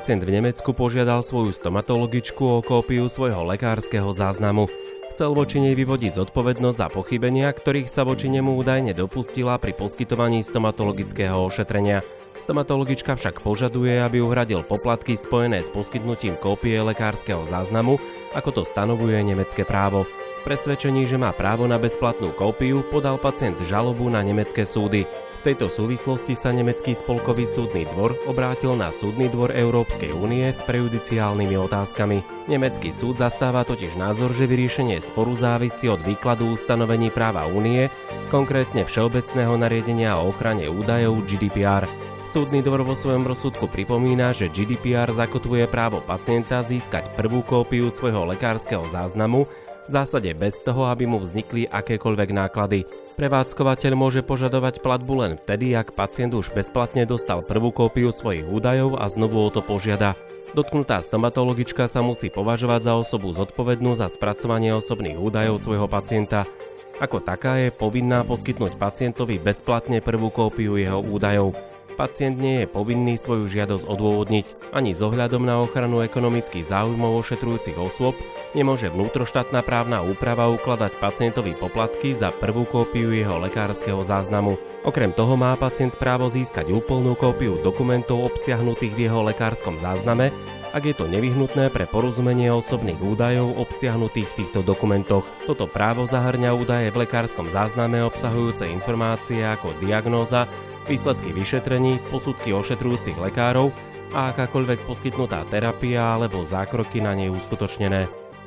Pacient v Nemecku požiadal svoju stomatologičku o kópiu svojho lekárskeho záznamu. Chcel voči nej vyvodiť zodpovednosť za pochybenia, ktorých sa voči nemu údajne dopustila pri poskytovaní stomatologického ošetrenia. Stomatologička však požaduje, aby uhradil poplatky spojené s poskytnutím kópie lekárskeho záznamu, ako to stanovuje nemecké právo. V presvedčení, že má právo na bezplatnú kópiu, podal pacient žalobu na nemecké súdy. V tejto súvislosti sa nemecký spolkový súdny dvor obrátil na Súdny dvor Európskej únie s prejudiciálnymi otázkami. Nemecký súd zastáva totiž názor, že vyriešenie sporu závisí od výkladu ustanovení práva únie, konkrétne Všeobecného nariadenia o ochrane údajov GDPR. Súdny dvor vo svojom rozsudku pripomína, že GDPR zakotvuje právo pacienta získať prvú kópiu svojho lekárskeho záznamu, v zásade bez toho, aby mu vznikli akékoľvek náklady. Prevádzkovateľ môže požadovať platbu len vtedy, ak pacient už bezplatne dostal prvú kópiu svojich údajov a znovu o to požiada. Dotknutá stomatologička sa musí považovať za osobu zodpovednú za spracovanie osobných údajov svojho pacienta. Ako taká je povinná poskytnúť pacientovi bezplatne prvú kópiu jeho údajov. Pacient nie je povinný svoju žiadosť odôvodniť. Ani s ohľadom na ochranu ekonomických záujmov ošetrujúcich osôb nemôže vnútroštátna právna úprava ukladať pacientovi poplatky za prvú kópiu jeho lekárskeho záznamu. Okrem toho má pacient právo získať úplnú kópiu dokumentov obsiahnutých v jeho lekárskom zázname, ak je to nevyhnutné pre porozumenie osobných údajov obsiahnutých v týchto dokumentoch. Toto právo zahŕňa údaje v lekárskom zázname obsahujúce informácie ako diagnóza, výsledky vyšetrení, posudky ošetrujúcich lekárov a akákoľvek poskytnutá terapia alebo zákroky na nej uskutočnené.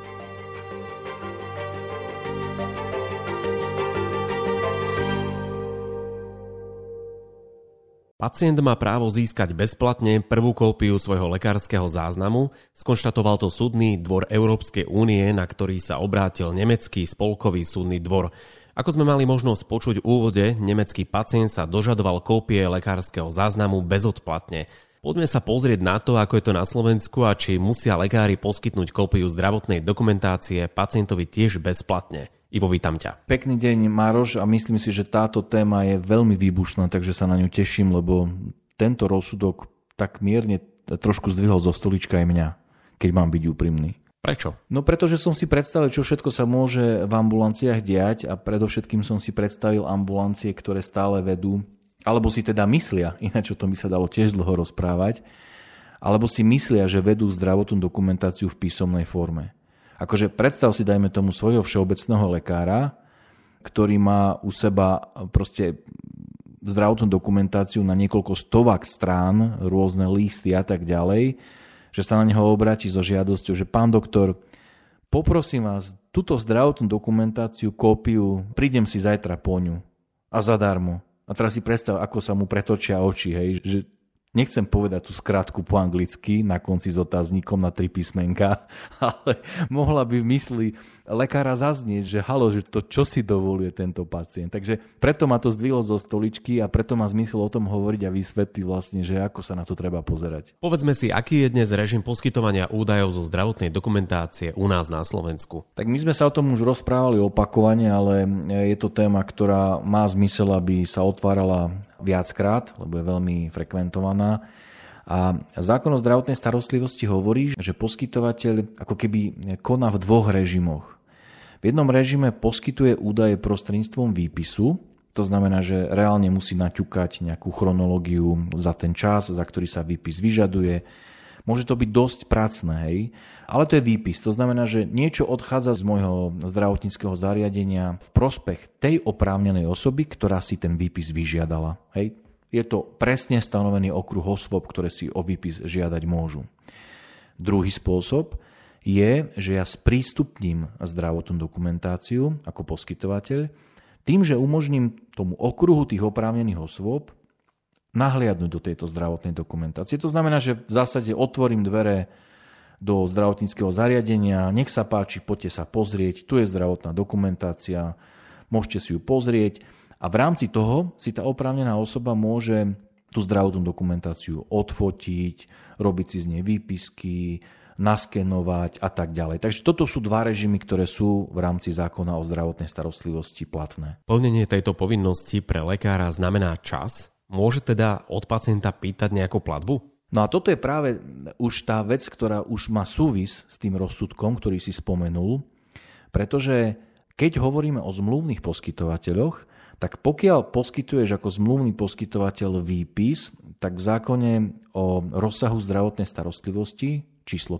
Pacient má právo získať bezplatne prvú kópiu svojho lekárskeho záznamu, skonštatoval to Súdny dvor Európskej únie, na ktorý sa obrátil nemecký spolkový súdny dvor. Ako sme mali možnosť počuť v úvode, nemecký pacient sa dožadoval kópie lekárskeho záznamu bezodplatne. Poďme sa pozrieť na to, ako je to na Slovensku a či musia lekári poskytnúť kópiu zdravotnej dokumentácie pacientovi tiež bezplatne. Ivo, vítam ťa. Pekný deň, Mároš, a myslím si, že táto téma je veľmi výbušná, takže sa na ňu teším, lebo tento rozsudok tak mierne trošku zdvihol zo stolička aj mňa, keď mám byť úprimný. Prečo? No pretože som si predstavil, čo všetko sa môže v ambulanciách diať a predovšetkým som si predstavil ambulancie, ktoré stále vedú, alebo si teda myslia, ináč o tom by sa dalo tiež dlho rozprávať, alebo si myslia, že vedú zdravotnú dokumentáciu v písomnej forme. Akože predstav si, dajme tomu, svojho všeobecného lekára, ktorý má u seba proste zdravotnú dokumentáciu na niekoľko stovák strán, rôzne listy a tak ďalej, že sa na neho obráti so žiadosťou, že pán doktor, poprosím vás, túto zdravotnú dokumentáciu, kópiu, prídem si zajtra po ňu a zadarmo. A teraz si predstav, ako sa mu pretočia oči, hej, že nechcem povedať tú skratku po anglicky na konci s otáznikom na 3 písmenka, ale mohla by v mysli lekára zaznieť, že halo, že to čo si dovoluje tento pacient. Takže preto ma to zdvihlo zo stoličky a preto má zmysel o tom hovoriť a vysvetliť vlastne, že ako sa na to treba pozerať. Povedzme si, aký je dnes režim poskytovania údajov zo zdravotnej dokumentácie u nás na Slovensku? Tak my sme sa o tom už rozprávali opakovane, ale je to téma, ktorá má zmysel, aby sa otvárala viackrát, lebo je veľmi frekventovaná. A zákon o zdravotnej starostlivosti hovorí, že poskytovateľ ako keby koná v 2 režimoch. V jednom režime poskytuje údaje prostredníctvom výpisu, to znamená, že reálne musí naťukať nejakú chronológiu za ten čas, za ktorý sa výpis vyžaduje. Môže to byť dosť pracné, hej? Ale to je výpis, to znamená, že niečo odchádza z môjho zdravotníckeho zariadenia v prospech tej oprávnenej osoby, ktorá si ten výpis vyžiadala, hej? Je to presne stanovený okruh osôb, ktoré si o výpis žiadať môžu. Druhý spôsob je, že ja sprístupním zdravotnú dokumentáciu ako poskytovateľ tým, že umožním tomu okruhu tých oprávnených osôb nahliadnúť do tejto zdravotnej dokumentácie. To znamená, že v zásade otvorím dvere do zdravotníckeho zariadenia, nech sa páči, poďte sa pozrieť, tu je zdravotná dokumentácia, môžete si ju pozrieť. A v rámci toho si tá oprávnená osoba môže tú zdravotnú dokumentáciu odfotiť, robiť si z nej výpisky, naskenovať a tak ďalej. Takže toto sú 2 režimy, ktoré sú v rámci zákona o zdravotnej starostlivosti platné. Plnenie tejto povinnosti pre lekára znamená čas? Môže teda od pacienta pýtať nejakú platbu? No a toto je práve už tá vec, ktorá už má súvis s tým rozsudkom, ktorý si spomenul, pretože keď hovoríme o zmluvných poskytovateľoch, tak pokiaľ poskytuješ ako zmluvný poskytovateľ výpis, tak v zákone o rozsahu zdravotnej starostlivosti číslo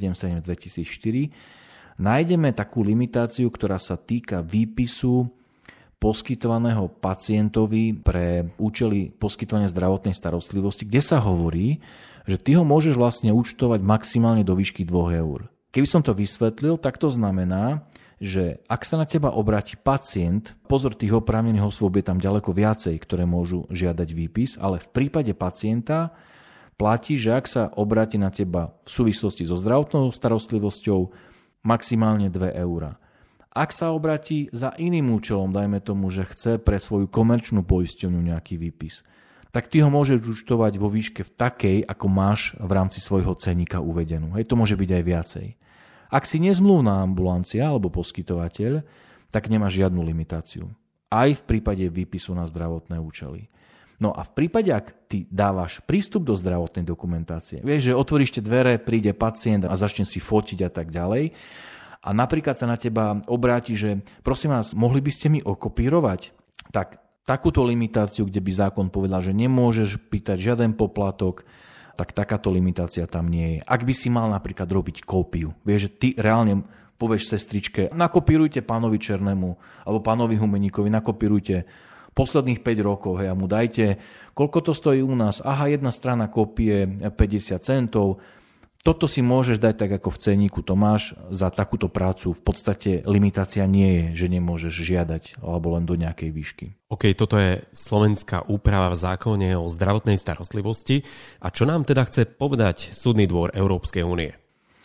577/2004 nájdeme takú limitáciu, ktorá sa týka výpisu poskytovaného pacientovi pre účely poskytovania zdravotnej starostlivosti, kde sa hovorí, že ty ho môžeš vlastne účtovať maximálne do výšky 2 eur. Keby som to vysvetlil, tak to znamená, že ak sa na teba obráti pacient, pozor, tých oprávnených osôb je tam ďaleko viacej, ktoré môžu žiadať výpis, ale v prípade pacienta platí, že ak sa obráti na teba v súvislosti so zdravotnou starostlivosťou, maximálne 2 eurá. Ak sa obratí za iným účelom, dajme tomu, že chce pre svoju komerčnú poisťovňu nejaký výpis, tak ty ho môžeš účtovať vo výške v takej, ako máš v rámci svojho cenníka uvedenú. Hej, to môže byť aj viacej. Ak si nezmluvná ambulancia alebo poskytovateľ, tak nemáš žiadnu limitáciu. Aj v prípade výpisu na zdravotné účely. No a v prípade, ak ty dávaš prístup do zdravotnej dokumentácie, vieš, že otvoríš tie dvere, príde pacient a začne si fotiť a tak ďalej, a napríklad sa na teba obráti, že prosím vás, mohli by ste mi okopírovať? Tak takúto limitáciu, kde by zákon povedal, že nemôžeš pýtať žiaden poplatok, tak takáto limitácia tam nie je. Ak by si mal napríklad robiť kópiu, vieš, že ty reálne povieš sestričke, nakopírujte pánovi Černému alebo pánovi Humeníkovi, nakopírujte posledných 5 rokov, hej, a mu dajte, koľko to stojí u nás? Aha, jedna strana kópie 50 centov, toto si môžeš dať tak, ako v cenníku to máš za takúto prácu. V podstate limitácia nie je, že nemôžeš žiadať alebo len do nejakej výšky. OK, toto je slovenská úprava v zákone o zdravotnej starostlivosti. A čo nám teda chce povedať Súdny dvor Európskej únie?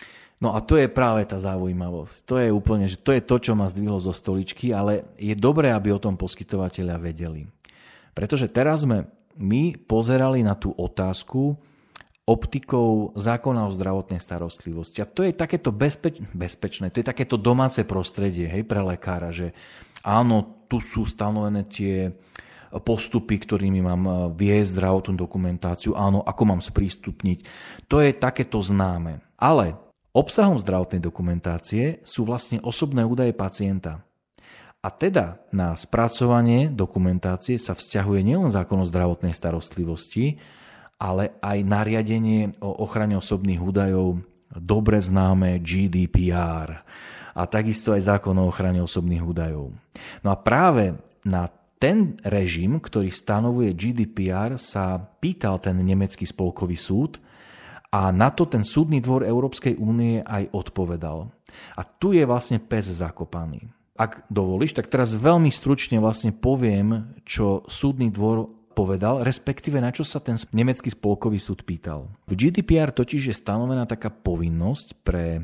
No a to je práve tá zaujímavosť. To je úplne, že to je to, čo ma zdvihlo zo stoličky, ale je dobré, aby o tom poskytovateľia vedeli. Pretože teraz sme my pozerali na tú otázku optikou zákona o zdravotnej starostlivosti. A to je takéto bezpečné, to je takéto domáce prostredie, hej, pre lekára, že áno, tu sú stanovené tie postupy, ktorými mám viesť zdravotnú dokumentáciu, áno, ako mám sprístupniť. To je takéto známe. Ale obsahom zdravotnej dokumentácie sú vlastne osobné údaje pacienta. A teda na spracovanie dokumentácie sa vzťahuje nielen zákon o zdravotnej starostlivosti, ale aj nariadenie o ochrane osobných údajov, dobre známe GDPR, a takisto aj zákon o ochrane osobných údajov. No a práve na ten režim, ktorý stanovuje GDPR, sa pýtal ten nemecký spolkový súd a na to ten Súdny dvor Európskej únie aj odpovedal. A tu je vlastne pes zakopaný. Ak dovolíš, tak teraz veľmi stručne vlastne poviem, čo Súdny dvor povedal, respektíve na čo sa ten nemecký spolkový súd pýtal. V GDPR totiž je stanovená taká povinnosť pre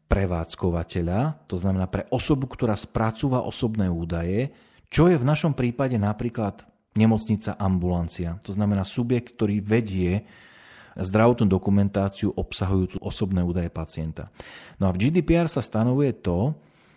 prevádzkovateľa, to znamená pre osobu, ktorá spracúva osobné údaje, čo je v našom prípade napríklad nemocnica, ambulancia. To znamená subjekt, ktorý vedie zdravotnú dokumentáciu obsahujúcu osobné údaje pacienta. No a v GDPR sa stanovuje to,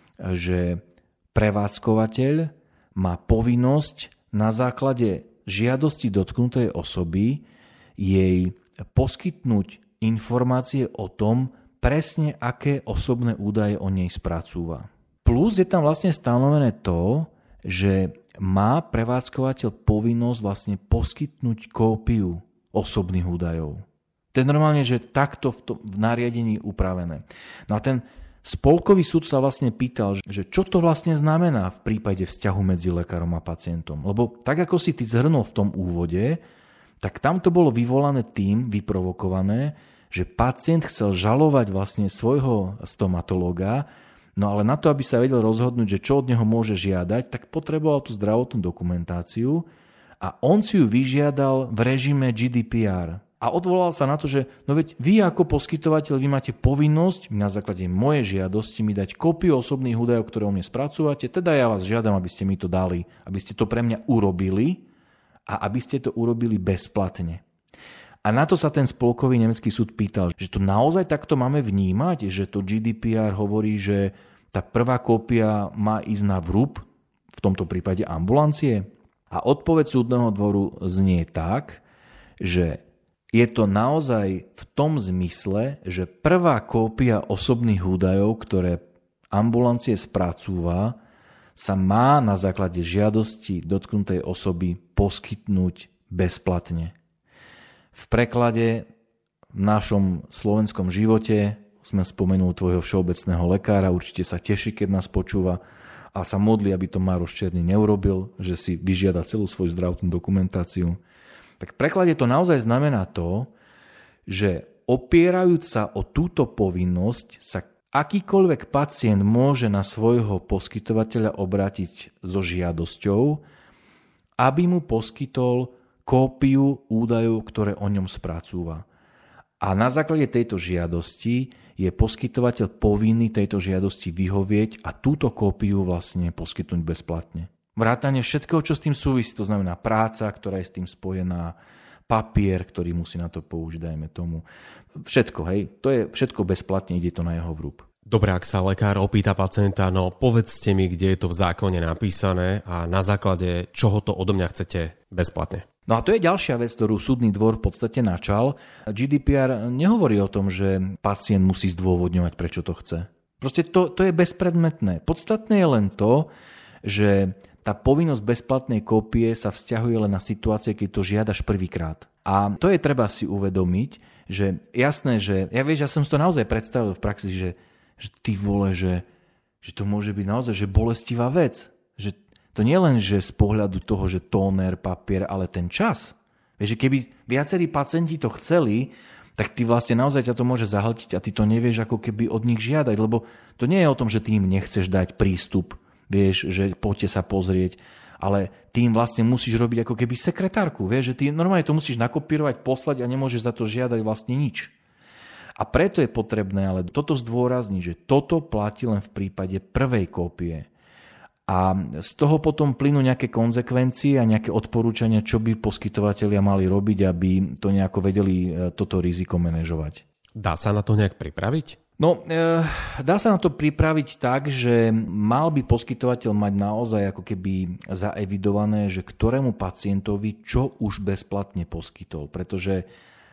že prevádzkovateľ má povinnosť na základe žiadosti dotknutej osoby jej poskytnúť informácie o tom, presne aké osobné údaje o nej spracúva. Plus je tam vlastne stanovené to, že má prevádzkovateľ povinnosť vlastne poskytnúť kópiu osobných údajov. To je normálne, že takto v nariadení upravené. No a ten spolkový súd sa vlastne pýtal, že čo to vlastne znamená v prípade vzťahu medzi lekárom a pacientom. Lebo tak, ako si ty zhrnul v tom úvode, tak tam to bolo vyvolané tým, vyprovokované, že pacient chcel žalovať vlastne svojho stomatológa, no ale na to, aby sa vedel rozhodnúť, že čo od neho môže žiadať, tak potreboval tú zdravotnú dokumentáciu a on si ju vyžiadal v režime GDPR. A odvolal sa na to, že no veď vy ako poskytovateľ, vy máte povinnosť na základe mojej žiadosti mi dať kópiu osobných údajov, ktoré o mne spracúvate, teda ja vás žiadam, aby ste mi to dali, aby ste to pre mňa urobili a aby ste to urobili bezplatne. A na to sa ten spolkový nemecký súd pýtal, že to naozaj takto máme vnímať, že to GDPR hovorí, že tá prvá kópia má ísť na vrúb, v tomto prípade ambulancie. A odpoveď súdneho dvoru znie tak, že Je to naozaj v tom zmysle, že prvá kópia osobných údajov, ktoré ambulancia spracúva, sa má na základe žiadosti dotknutej osoby poskytnúť bezplatne. V preklade v našom slovenskom živote sme spomenuli tvojho všeobecného lekára, určite sa teší, keď nás počúva a sa modlí, aby to Mároš Černý neurobil, že si vyžiada celú svoju zdravotnú dokumentáciu. Tak v preklade to naozaj znamená to, že opierajúc sa o túto povinnosť sa akýkoľvek pacient môže na svojho poskytovateľa obrátiť so žiadosťou, aby mu poskytol kópiu údajov, ktoré o ňom spracúva. A na základe tejto žiadosti je poskytovateľ povinný tejto žiadosti vyhovieť a túto kópiu vlastne poskytnúť bezplatne. Vrátane všetkého, čo s tým súvisí, to znamená práca, ktorá je s tým spojená, papier, ktorý musí na to použiť, dajme tomu. Všetko, hej, to je všetko bezplatne, ide to na jeho vrúb. Dobre, ak sa lekár opýta pacienta, no povedzte mi, kde je to v zákone napísané a na základe čoho to odo mňa chcete bezplatne. No a to je ďalšia vec, ktorú súdny dvor v podstate načal. GDPR nehovorí o tom, že pacient musí zdôvodňovať, prečo to chce. Proste to je bezpredmetné. Podstatné je len to, že tá povinnosť bezplatnej kópie sa vzťahuje len na situácie, keď to žiadaš prvýkrát. A to je treba si uvedomiť, že jasné, že ja som si to naozaj predstavil v praxi, že ty vole, že to môže byť naozaj že bolestivá vec. Že to nie len, že z pohľadu toho, že tóner, papier, ale ten čas. Vieš, že keby viacerí pacienti to chceli, tak ty vlastne naozaj ťa to môže zahltiť a ty to nevieš ako keby od nich žiadať, lebo to nie je o tom, že ty im nechceš dať prístup, vieš, že poďte sa pozrieť, ale ty im vlastne musíš robiť ako keby sekretárku, vieš, že ty normálne to musíš nakopírovať, poslať a nemôžeš za to žiadať vlastne nič. A preto je potrebné ale toto zdôrazniť, že toto platí len v prípade prvej kópie. A z toho potom plynú nejaké konzekvencie a nejaké odporúčania, čo by poskytovatelia mali robiť, aby to nejako vedeli toto riziko manažovať. Dá sa na to nejak pripraviť? No, dá sa na to pripraviť tak, že mal by poskytovateľ mať naozaj ako keby zaevidované, že ktorému pacientovi čo už bezplatne poskytol. Pretože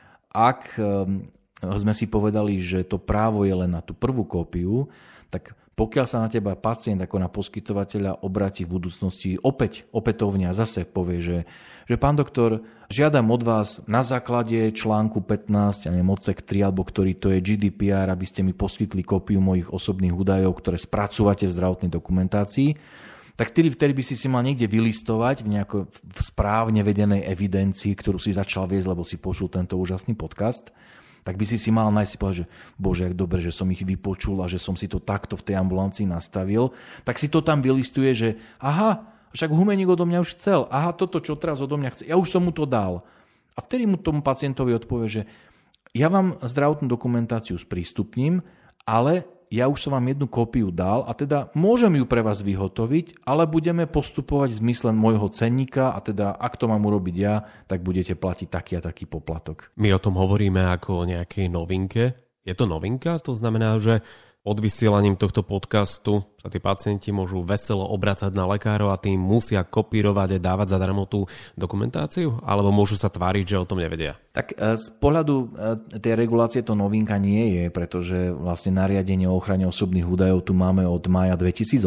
ak sme si povedali, že to právo je len na tú prvú kópiu, tak pokiaľ sa na teba pacient ako na poskytovateľa obráti v budúcnosti opätovne a zase povie, že pán doktor, žiadam od vás na základe článku 15, a neviem, odsek 3, alebo ktorý to je GDPR, aby ste mi poskytli kópiu mojich osobných údajov, ktoré spracúvate v zdravotnej dokumentácii, tak vtedy by si mal niekde vylistovať v nejakej správne vedenej evidencii, ktorú si začal viesť, lebo si počul tento úžasný podcast, tak by si mal nájsť si povedať, že bože, jak dobre, že som ich vypočul a že som si to takto v tej ambulancii nastavil, tak si to tam vylistuje, že aha, však Humeník odo mňa už chcel, aha, toto, čo teraz odo mňa chce, ja už som mu to dal. A vtedy mu tomu pacientovi odpovie, že ja vám zdravotnú dokumentáciu sprístupním, ale ja už som vám jednu kópiu dal a teda môžem ju pre vás vyhotoviť, ale budeme postupovať v zmysle môjho cenníka a teda ak to mám urobiť ja, tak budete platiť taký a taký poplatok. My o tom hovoríme ako o nejakej novinke. Je to novinka? To znamená, že od vysielaním tohto podcastu sa tí pacienti môžu veselo obracať na lekárov a tým musia kopírovať a dávať zadarmo tú dokumentáciu? Alebo môžu sa tváriť, že o tom nevedia? Tak z pohľadu tej regulácie to novinka nie je, pretože vlastne nariadenie o ochrane osobných údajov tu máme od mája 2018.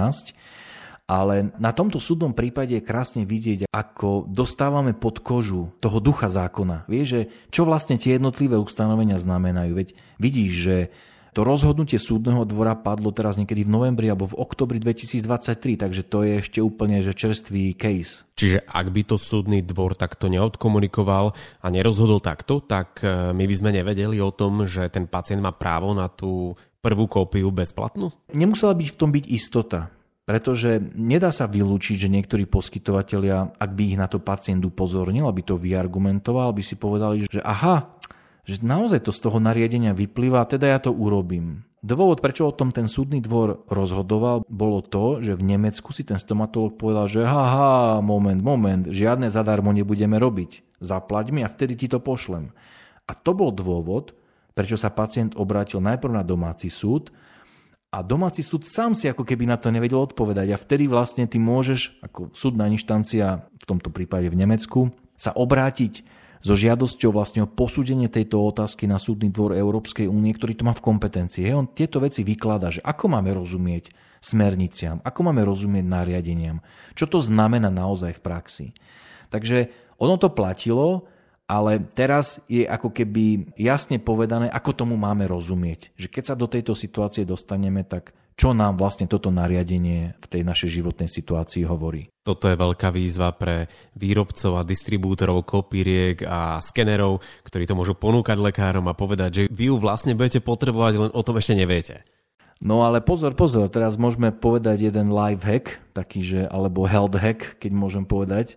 Ale na tomto súdnom prípade je krásne vidieť, ako dostávame pod kožu toho ducha zákona. Vieš, že čo vlastne tie jednotlivé ustanovenia znamenajú? Veď vidíš, že to rozhodnutie súdneho dvora padlo teraz niekedy v novembri alebo v oktobri 2023, takže to je ešte úplne že čerstvý case. Čiže ak by to súdny dvor takto neodkomunikoval a nerozhodol takto, tak my by sme nevedeli o tom, že ten pacient má právo na tú prvú kópiu bezplatnú? Nemusela byť v tom byť istota, pretože nedá sa vylúčiť, že niektorí poskytovatelia, ak by ich na to pacient upozornil, aby to vyargumentoval, by si povedali, že aha, že naozaj to z toho nariadenia vyplýva, teda ja to urobím. Dôvod, prečo o tom ten súdny dvor rozhodoval, bolo to, že v Nemecku si ten stomatolog povedal, že moment, žiadne zadarmo nebudeme robiť. Zaplať mi a vtedy ti to pošlem. A to bol dôvod, prečo sa pacient obrátil najprv na domáci súd a domáci súd sám si ako keby na to nevedel odpovedať. A vtedy vlastne ty môžeš, ako súdna inštancia, v tomto prípade v Nemecku, sa obrátiť so žiadosťou vlastne o posúdenie tejto otázky na Súdny dvor Európskej únie, ktorý to má v kompetencii. On tieto veci vykladá, že ako máme rozumieť smerniciam, ako máme rozumieť nariadeniam, čo to znamená naozaj v praxi. Takže ono to platilo, ale teraz je ako keby jasne povedané, ako tomu máme rozumieť. Že keď sa do tejto situácie dostaneme, tak čo nám vlastne toto nariadenie v tej našej životnej situácii hovorí. Toto je veľká výzva pre výrobcov a distribútorov kopíriek a skenerov, ktorí to môžu ponúkať lekárom a povedať, že vy ju vlastne budete potrebovať, len o tom ešte neviete. No ale pozor, teraz môžeme povedať jeden life hack, alebo health hack, keď môžem povedať,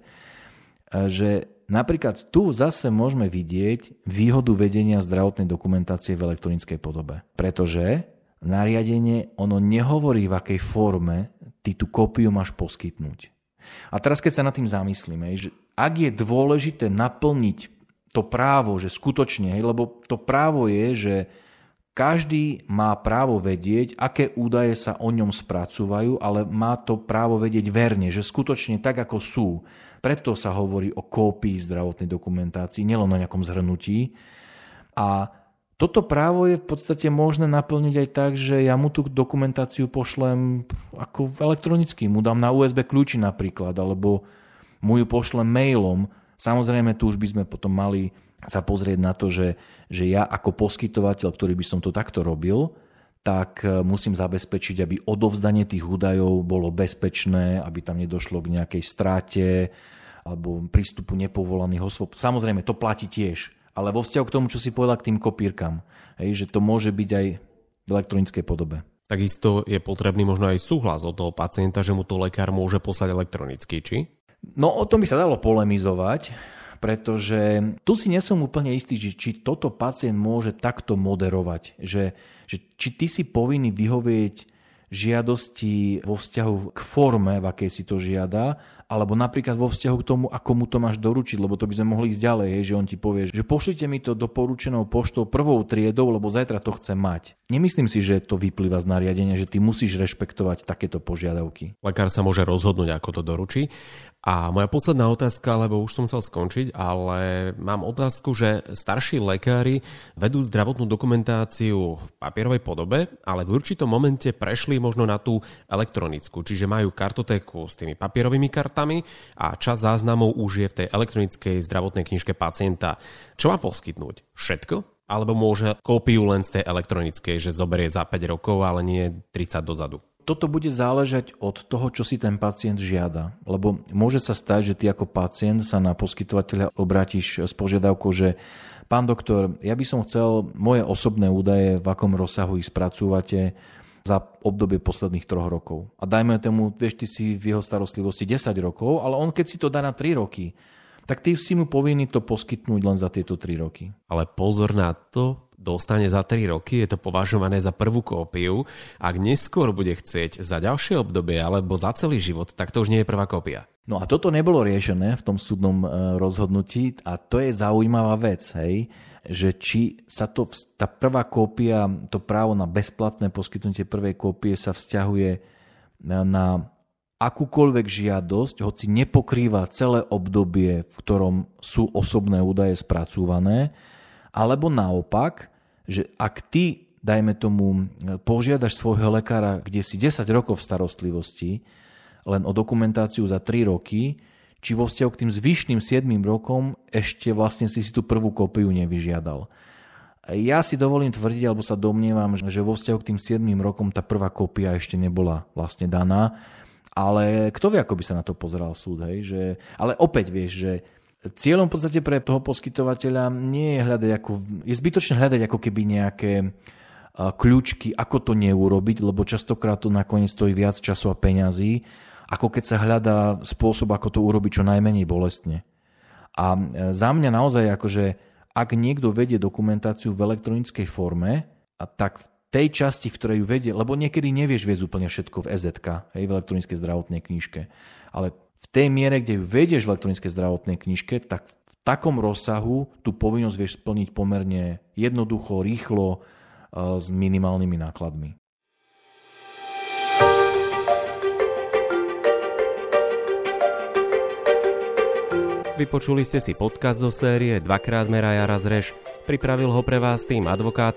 že napríklad tu zase môžeme vidieť výhodu vedenia zdravotnej dokumentácie v elektronickej podobe. Pretože nariadenie, ono nehovorí, v akej forme ty tú kópiu máš poskytnúť. A teraz keď sa nad tým zamyslíme, že ak je dôležité naplniť to právo, že skutočne, lebo to právo je, že každý má právo vedieť, aké údaje sa o ňom spracúvajú, ale má to právo vedieť verne, že skutočne tak, ako sú. Preto sa hovorí o kópii zdravotnej dokumentácii, nielen o nejakom zhrnutí. A toto právo je v podstate možné naplniť aj tak, že ja mu tú dokumentáciu pošlem ako elektronicky, mu dám na USB kľúči napríklad, alebo mu ju pošlem mailom. Samozrejme, tu už by sme potom mali sa pozrieť na to, že ja ako poskytovateľ, ktorý by som to takto robil, tak musím zabezpečiť, aby odovzdanie tých údajov bolo bezpečné, aby tam nedošlo k nejakej stráte alebo prístupu nepovolaných osôb. Samozrejme, to platí tiež, ale vo vzťahu k tomu, čo si povedal k tým kopírkam, že to môže byť aj v elektronickej podobe. Takisto je potrebný možno aj súhlas od toho pacienta, že mu to lekár môže poslať elektronicky, či? No o tom by sa dalo polemizovať, pretože tu si nie som úplne istý, či toto pacient môže takto moderovať, že či ty si povinný vyhovieť žiadosti vo vzťahu k forme, v akej si to žiada, alebo napríklad vo vzťahu k tomu, ako mu to máš doručiť, lebo to by sme mohli ísť ďalej, že on ti povie, že pošlite mi to doporučenou poštou prvou triedou, lebo zajtra to chcem mať. Nemyslím si, že to vyplýva z nariadenia, že ty musíš rešpektovať takéto požiadavky. Lekár sa môže rozhodnúť, ako to doručí. A moja posledná otázka, lebo už som chcel skončiť, ale mám otázku, že starší lekári vedú zdravotnú dokumentáciu v papierovej podobe, ale v určitom momente prešli možno na tú elektronickú, čiže majú kartotéku s tými papierovými kartami a časť záznamov už je v tej elektronickej zdravotnej knižke pacienta. Čo má poskytnúť? Všetko? Alebo môže kópiu len z tej elektronickej, že zoberie za 5 rokov, ale nie 30 dozadu? Toto bude záležať od toho, čo si ten pacient žiada. Lebo môže sa stať, že ty ako pacient sa na poskytovateľa obrátiš s požiadavkou, že pán doktor, ja by som chcel moje osobné údaje, v akom rozsahu ich spracúvate za obdobie posledných 3 rokov. A dajme tomu, vieš, ty si v jeho starostlivosti 10 rokov, ale on keď si to dá na 3 roky, tak ty si mu povinný to poskytnúť len za tieto 3 roky. Ale pozor na to, dostane za 3 roky, je to považované za prvú kópiu. Ak neskôr bude chcieť za ďalšie obdobie alebo za celý život, tak to už nie je prvá kópia. No a toto nebolo riešené v tom súdnom rozhodnutí a to je zaujímavá vec, hej, že či sa tá prvá kópia, to právo na bezplatné poskytnutie prvej kópie sa vzťahuje na akúkoľvek žiadosť, hoci nepokrýva celé obdobie, v ktorom sú osobné údaje spracúvané, alebo naopak, že ak ty, dajme tomu, požiadaš svojho lekára, kde si 10 rokov v starostlivosti, len o dokumentáciu za 3 roky, či vo vzťahu k tým zvyšným 7 rokom ešte vlastne si tú prvú kópiu nevyžiadal. Ja si dovolím tvrdiť, alebo sa domnievam, že vo vzťahu k tým 7 rokom tá prvá kópia ešte nebola vlastne daná, ale kto vie, ako by sa na to pozeral súd, hej? Ale opäť vieš, že cieľom v podstate pre toho poskytovateľa nie je hľadať je zbytočné hľadať ako keby nejaké kľúčky, ako to neurobiť, lebo častokrát to nakoniec stojí viac času a peňazí, ako keď sa hľadá spôsob, ako to urobiť čo najmenej bolestne. A za mňa naozaj akože, ak niekto vedie dokumentáciu v elektronickej forme, a tak v tej časti, v ktorej ju vedie, lebo niekedy nevieš viesť úplne všetko v EZ-ka, v elektronickej zdravotnej knižke, ale v tej miere, kde ju vedieš v elektronickej zdravotnej knižke, tak v takom rozsahu tú povinnosť vieš splniť pomerne jednoducho, rýchlo, s minimálnymi nákladmi. Vypočuli ste si podcast zo série Dvakrát meraj a raz rež. Pripravil ho pre vás tým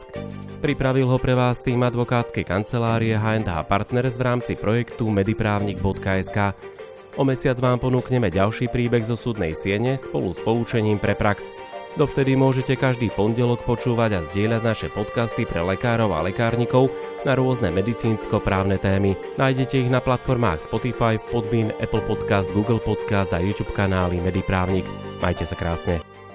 advokátskej kancelárie H&H Partners v rámci projektu mediprávnik.sk. O mesiac vám ponúkneme ďalší príbeh zo súdnej siene spolu s poučením pre prax. Dovtedy môžete každý pondelok počúvať a zdieľať naše podcasty pre lekárov a lekárnikov na rôzne medicínsko-právne témy. Nájdete ich na platformách Spotify, Podbean, Apple Podcast, Google Podcast a YouTube kanály Mediprávnik. Majte sa krásne.